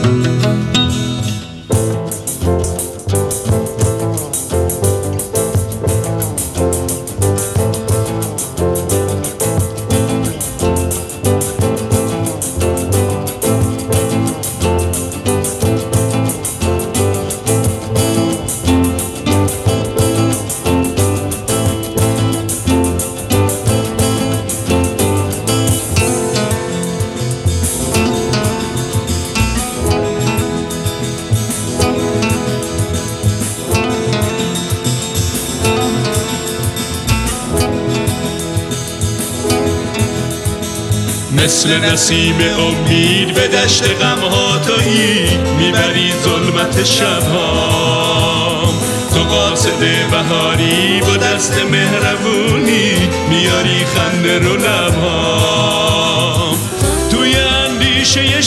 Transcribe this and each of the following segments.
مثل نسیم امید به دشت غمها تویی، میبری ظلمت شبهام. تو قاصد بهاری با دست مهربونی، میاری خنده رو لبهام. توی اندیشه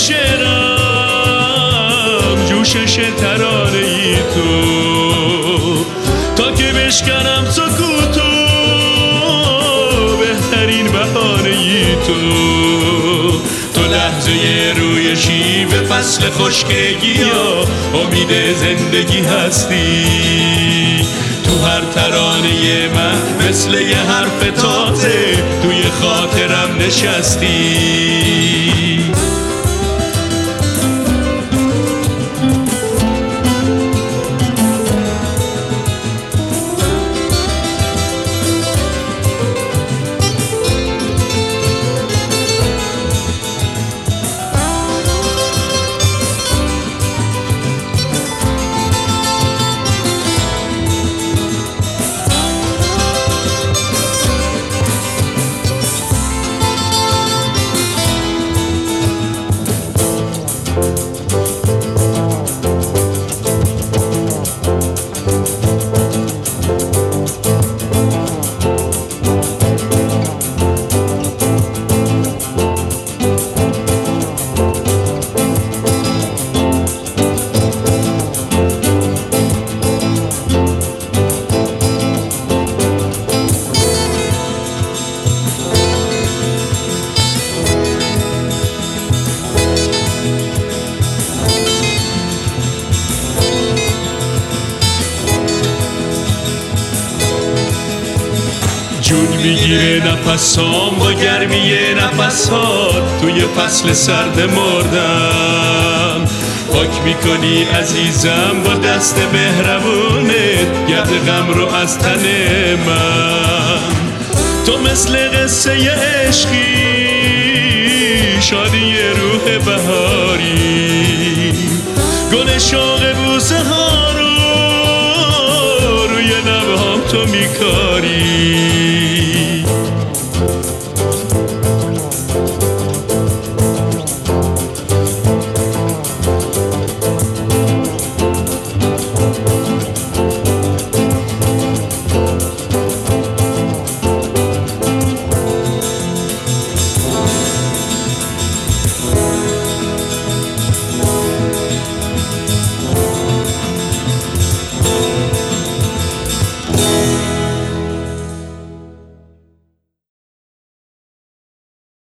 شعرم جوشش ترانه ای تو، تا که بشکنم سکوتو بهترین بهانه ای تو. تو لحظه روی شیب فصل خشکگیا، امید زندگی هستی. تو هر ترانه من مثل یه حرف تازه، توی خاطرم نشستی. جون میگیره نفسام با گرمی نفسات، توی فصل سرد مردم. پاک میکنی عزیزم با دست مهربونت گرد غم رو از تن من. تو مثل قصه عشقی، شادی روح بهاری، گل شوق بوسه ها رو روی لبهام تو میکاری.